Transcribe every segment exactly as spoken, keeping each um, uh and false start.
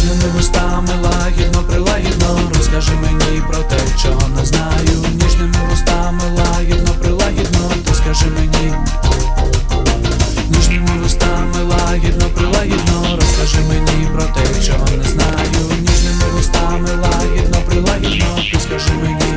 ніжними вустами лагідно, прилагідно розкажи мені про те, чого не знаю. Ніжними вустами лагідно, прилагідно ти скажи мені. Ніжними вустами лагідно, прилагідно розкажи мені про те, чого не знаю. Ніжними вустами лагідно, прилагідно ти скажи мені.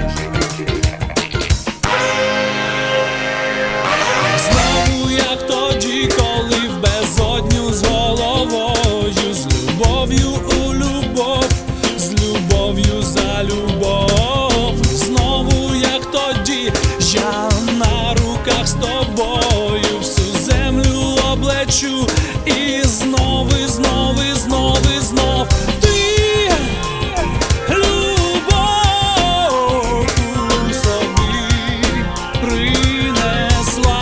Знову як тоді, коли в безодню з головою, з любов'ю у любов, з любов'ю за любов. Знову як тоді, я на руках з тобою всю землю облечу. І знов, і знов, і знов, і знов ти любов у собі принесла.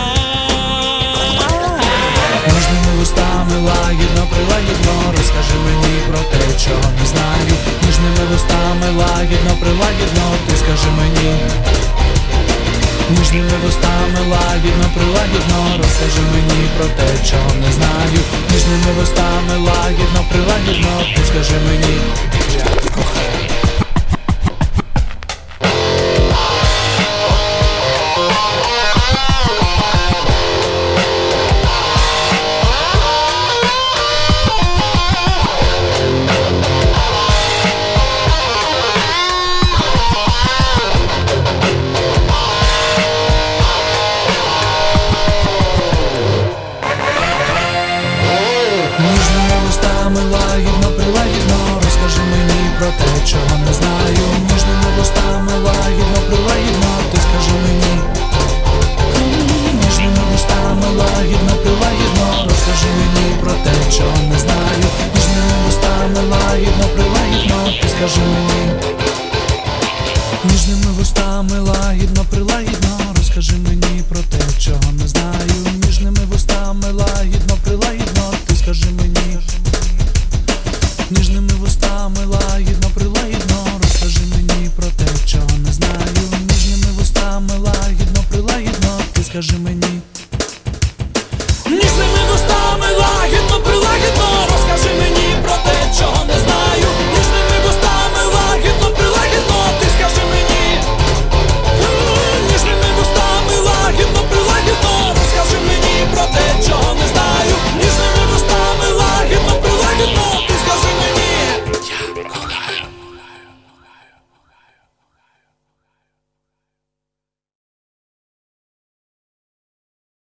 Ніжними вустами лагідно, прилагідно розкажи мені про те, чого не знаю. Ніжними вустами лагідно, прилагідно ти скажи мені. Ніжними вустами лагідно, прилагідно розкажи мені про те, чого не знаю. Ніжними вустами лагідно, прилагідно ти скажи мені. Я тебе кохаю. Ніжними вустами лагідно, прилагідно розкажи мені про те, чого не знаю. Ніжними вустами лагідно, прилагідно ти скажи мені. Ніжними вустами лагідно, прилагідно розкажи мені про те, чого не знаю. Ніжними вустами лагідно, прилагідно ти скажи мені. Ніжними вустами лагідно, прилагідно розкажи мені про те, чого не знаю. Ніжними вустами лагідно, прилагідно ти скажи мені. Ніжними вустами лагідно, прилагідно